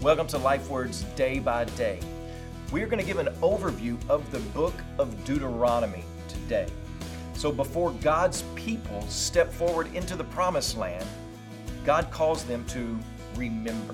Welcome to LifeWords Day by Day. We're going to give an overview of the book of Deuteronomy today. So before God's people step forward into the promised land, God calls them to remember.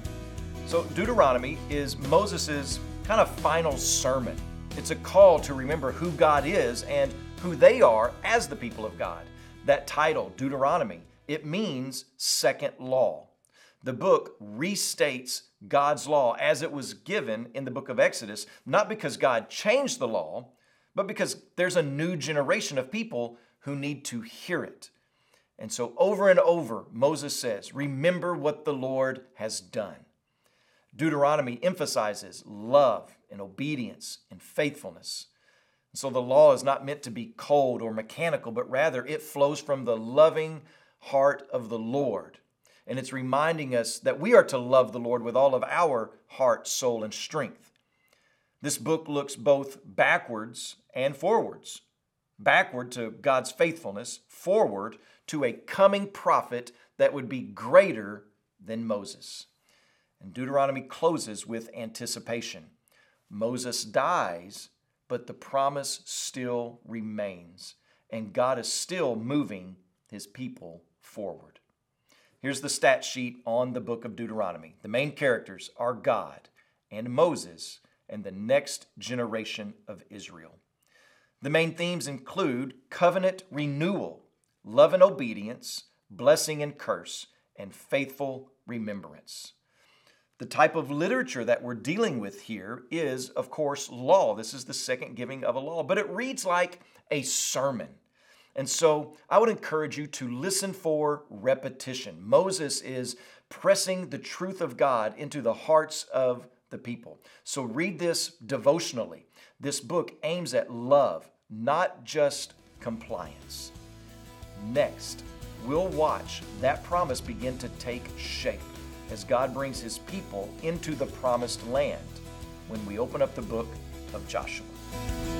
So Deuteronomy is Moses' kind of final sermon. It's a call to remember who God is and who they are as the people of God. That title, Deuteronomy, it means second law. The book restates God's law as it was given in the book of Exodus, not because God changed the law, but because there's a new generation of people who need to hear it. And so over and over, Moses says, remember what the Lord has done. Deuteronomy emphasizes love and obedience and faithfulness. And so the law is not meant to be cold or mechanical, but rather it flows from the loving heart of the Lord. And it's reminding us that we are to love the Lord with all of our heart, soul, and strength. This book looks both backwards and forwards. Backward to God's faithfulness, forward to a coming prophet that would be greater than Moses. And Deuteronomy closes with anticipation. Moses dies, but the promise still remains, and God is still moving his people forward. Here's the stat sheet on the book of Deuteronomy. The main characters are God and Moses and the next generation of Israel. The main themes include covenant renewal, love and obedience, blessing and curse, and faithful remembrance. The type of literature that we're dealing with here is, of course, law. This is the second giving of a law, but it reads like a sermon. And so I would encourage you to listen for repetition. Moses is pressing the truth of God into the hearts of the people. So read this devotionally. This book aims at love, not just compliance. Next, we'll watch that promise begin to take shape as God brings his people into the promised land when we open up the book of Joshua.